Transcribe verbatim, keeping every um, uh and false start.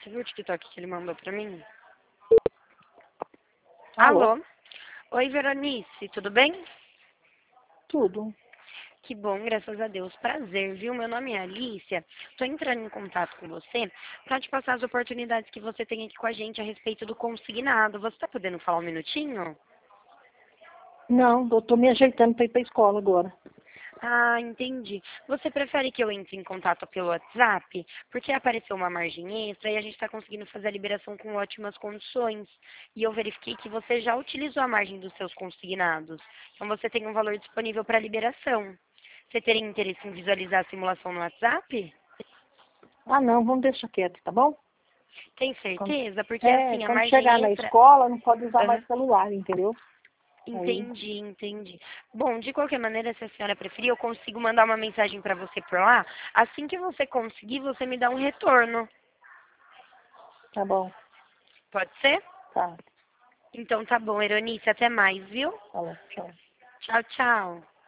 Você viu o TikTok que ele mandou pra mim? Alô? Alô? Oi, Veronice, tudo bem? Tudo. Que bom, graças a Deus. Prazer, viu? Meu nome é Alicia. Tô entrando em contato com você para te passar as oportunidades que você tem aqui com a gente a respeito do consignado. Você tá podendo falar um minutinho? Não, eu tô me ajeitando pra ir pra escola agora. Ah, entendi. Você prefere que eu entre em contato pelo WhatsApp? Porque apareceu uma margem extra e a gente está conseguindo fazer a liberação com ótimas condições. E eu verifiquei que você já utilizou a margem dos seus consignados. Então você tem um valor disponível para liberação. Você teria interesse em visualizar a simulação no WhatsApp? Ah, não, vamos deixar quieto, tá bom? Tem Quando, certeza? Porque é, assim, a quando chegar margem na extra. escola, não pode usar mais Aham. celular, entendeu? Aí, Entendi, entendi. Bom, de qualquer maneira, se a senhora preferir, eu consigo mandar uma mensagem para você por lá. Assim que você conseguir, você me dá um retorno. tá bom, Pode ser? tá. Então tá bom, Eronice, até mais, viu? Tá bom, tchau. Tchau, tchau.